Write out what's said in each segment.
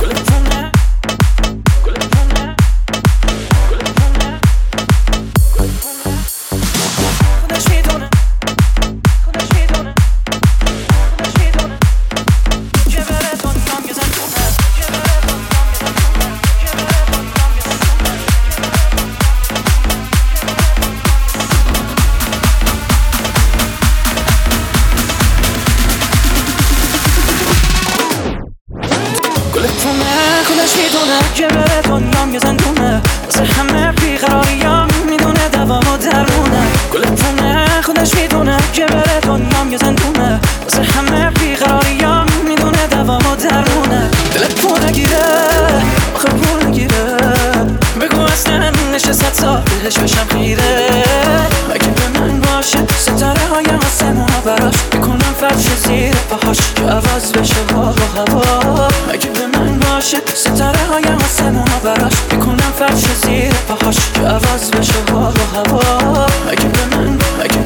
خودش میدونه که بره دنیام یه زندونه واسه همه بیقراریام میدونه دوام و درمونه گلتونه خودش میدونه که بره دنیام یه زندونه واسه همه بیقراریام میدونه دوام و درمونه دلت پول نگیره آخه پول نگیره بگو اصلا نشست سال بهش بشم خیره اگه به من باشه ستاره هایم آسمون ها براش میکنم فرش زیر پاهاش که عوض بشه ها با هوا اگه به من باشه ستاره هایم آسمون ها براش میکنم فرش زیر پاهاش که عوض بشه ها با هوا اگه به من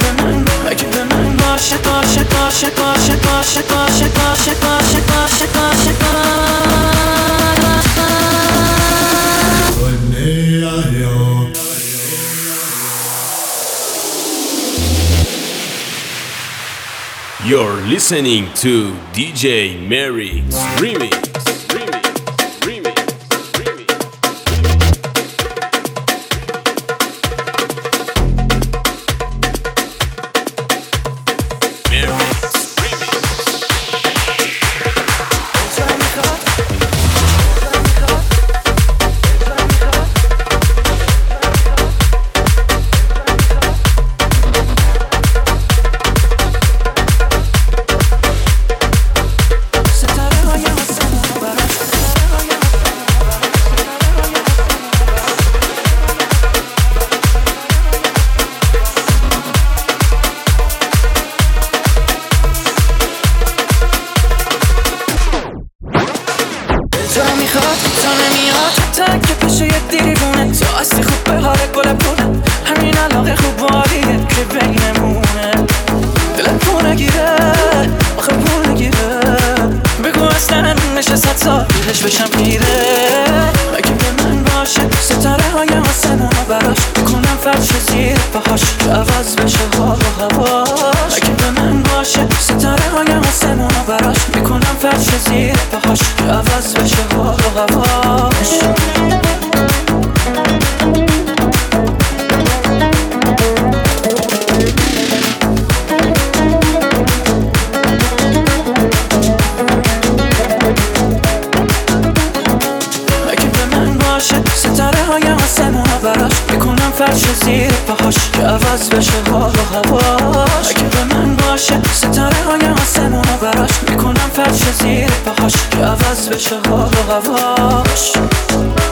باشه باشه باشه باشه باشه باشه باشه باشه باشه باشه You're listening to DJ Mary's Remix. تو میخواد تا نمیاد تا که پیش یه دیوونه تو اصلی خوب به حال گل پونه همین علاقه خوب والیه که بینمونه دلت پول نگیره آخه پول نگیره بگو اصلا نشست سال بهش بشم خیره اگه به من باشه ستاره های آسمون ها براش میکنم فرش زیر پاهاش که عوض بشه ها با هوا اگه به من باشه ستاره های آسمون ها براش میکنم فرش زیر پاهاش که عوض بشه ها با هوا ستاره های آسمون ها براش میکنم فرش زیر پاهاش که عوض بشه ها با هواش اگه به من باشه ستاره های آسمون ها براش میکنم فرش زیر پاهاش که عوض بشه ها با هواش